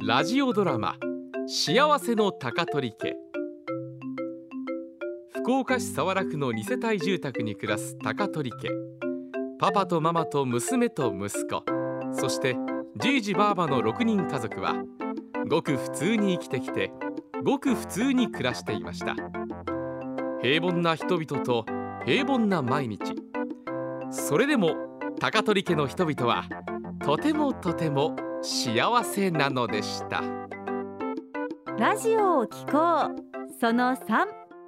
ラジオドラマ幸せの高取家。福岡市早良区の2世帯住宅に暮らす高取家。パパとママと娘と息子、そしてじいじばあばの6人家族はごく普通に生きてきて、ごく普通に暮らしていました。平凡な人々と平凡な毎日。それでも高取家の人々はとてもとても幸せなのでした。 ラジオを聞こうその3。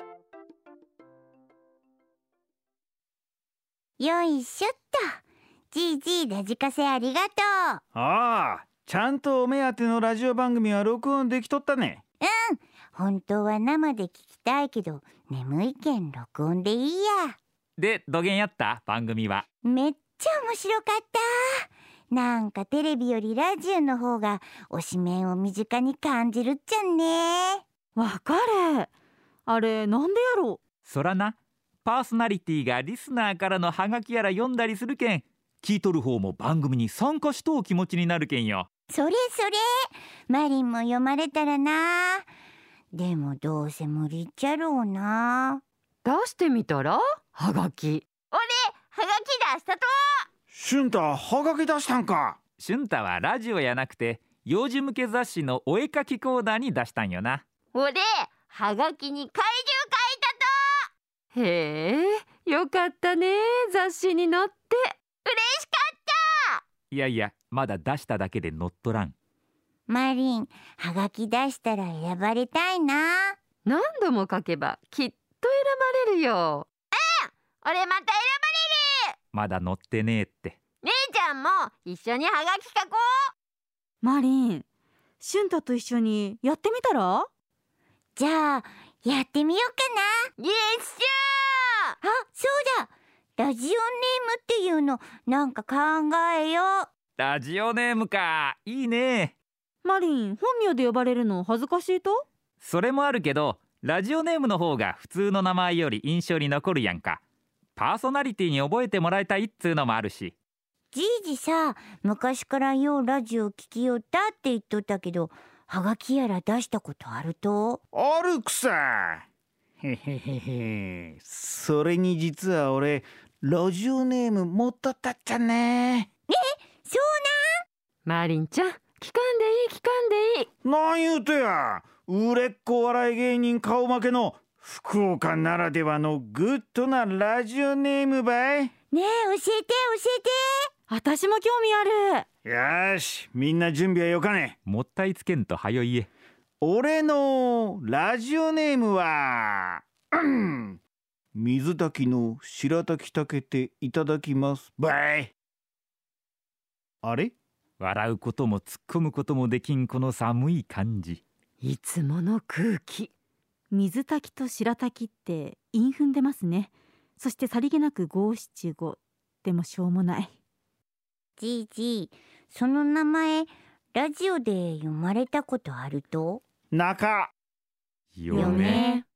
よいしょっと。じいじ、ラジカセありがとう。 ああ、ちゃんとお目当てのラジオ番組は録音できとったね。 本当は生で聞きたいけど、眠いけん録音でいいや。 で、どげんやった番組は。 めっちゃ面白かった。なんかテレビよりラジオの方が推しメンを身近に感じるっちゃんね。 わかる。あれなんでやろ。 そらな、パーソナリティがリスナーからのハガキやら読んだりするけん、聞いとる方も番組に参加しとう気持ちになるけんよ。 それマリンも読まれたらな。でもどうせ無理っちゃろうな。 出してみたら、はがき。 俺、はがき出したと。 しゅんた、はがき出したんか。 しゅんたはラジオやなくて幼児向け雑誌のお絵かきコーナーに出したんよな。 俺、はがきに怪獣書いたと。 へえ、よかったね、雑誌に載って。 嬉しかった。 いやいや、まだ出しただけで乗っとらん。 マリン、はがき出したら選ばれたいな。 何度も書けばきっと選ばれるよ。 俺また選ばれる。 まだ乗ってねえって。 姉ちゃんも一緒にはがき書こう。 マリン、シュンタと一緒にやってみたら。 じゃあやってみようかな。イエスシャー。あ、そうだ。ラジオネームっていうのなんか考えよう。 ラジオネームか、いいね。 マリン、本名で呼ばれるの恥ずかしいと。 それもあるけど、ラジオネームの方が普通の名前より印象に残るやんか。パーソナリティに覚えてもらいたいっつうのもあるし。 じいじさ、昔からようラジオ聞きよったって言っとったけど、はがきやら出したことあると。 あるくさ。へへへへ。それに実は俺、ラジオネーム持っとったっちゃね。 そうマリンちゃん、聞かんでいい聞かんでいい。 なん言うとや、売れっ子笑い芸人顔負けの福岡ならではのグッドなラジオネームばい。 ねえ、教えて。 私も興味ある。 よーし、みんな準備はよかね。 もったいつけんとはよ言え。 俺のラジオネームは、水炊きの白滝炊けていただきますばい。あれ？ 笑うことも突っ込むこともできんこの寒い感じ。 いつもの空気。 水炊きと白滝って韻踏んでますね。そしてさりげなく五七五。でもしょうもない。 じいじ、その名前ラジオで読まれたことあると。 中よね。